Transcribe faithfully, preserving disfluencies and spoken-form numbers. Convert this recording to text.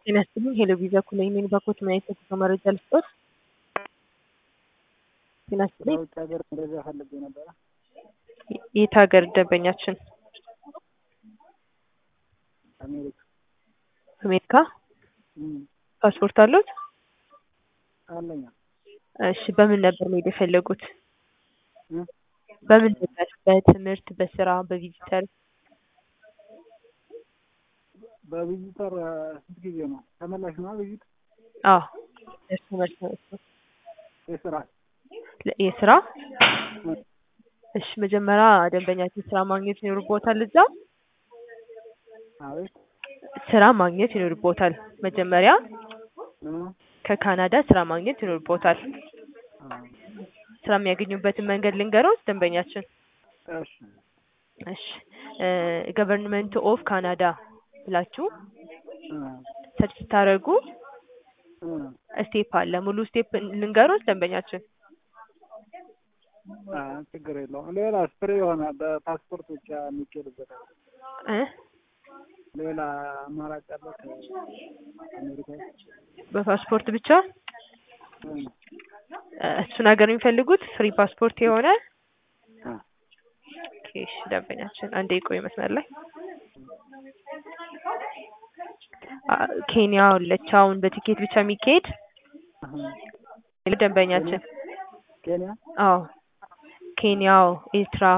ጤና ይስጥልኝ ሄሎ ቪዛ ኩለይኔን ባኮት ማየት ተመረጃ ልስጦት። ጤና ይስጥልኝ ከውጭ ሀገር እንደዛ ፈልጌ ነበረ። የት ሀገር ደንበኛችን? አሜሪካ። አሜሪካ? እም ፓስፖርት አሉት? አለኝ። እሺ በምን ነበር መሄድ የፈለጉት? እም በምን ነበር? በትምህርት፣ በስራ፣ በቪዚተር? በቪዚተር ስንት ጊዜ ነው? ተመላሽ ነው ቪዚት? አዎ እሱ መልስ ነው እሱ። የስራ የስራ? እሺ መጀመሪያ ደንበኛችን ስራ ማግኘት ይኖርቦታል እዛ? አቤት ስራ ማግኘት ይኖርቦታል መጀመሪያ እ ከካናዳ ስራ ማግኘት ይኖርቦታል። ስራ የሚያገኙበትን መንገድ ልንገሮት ደንበኛችን? እሺ እሺ ገቨርንመንት ኦፍ ካናዳ ብላችሁ እ ሰርች ስታደርጉ እ ስቴፕ አለ። ሙሉ ስቴፕ ልንገሮት ደንበኛችን? አ ችግር የለውም። ሌላ ፍሪ የሆነ በፓስፖርት ብቻ የሚኬድበት እ ሌላ አማራጭ አለ ከአሜሪካ? በፓስፖርት ብቻ እ እሱን ሀገር የሚፈልጉት ፍሪ ፓስፖርት የሆነ? አ ኦኬ እሺ ደንበኛችን አንዴ ቆይ መስመር ላይ። ኬንያ አለች አሁን በቲኬት ብቻ የሚካሄድ አሁን ደንበኛችን? ኬንያ? አዎ ኬንያ፣ ኤርትራ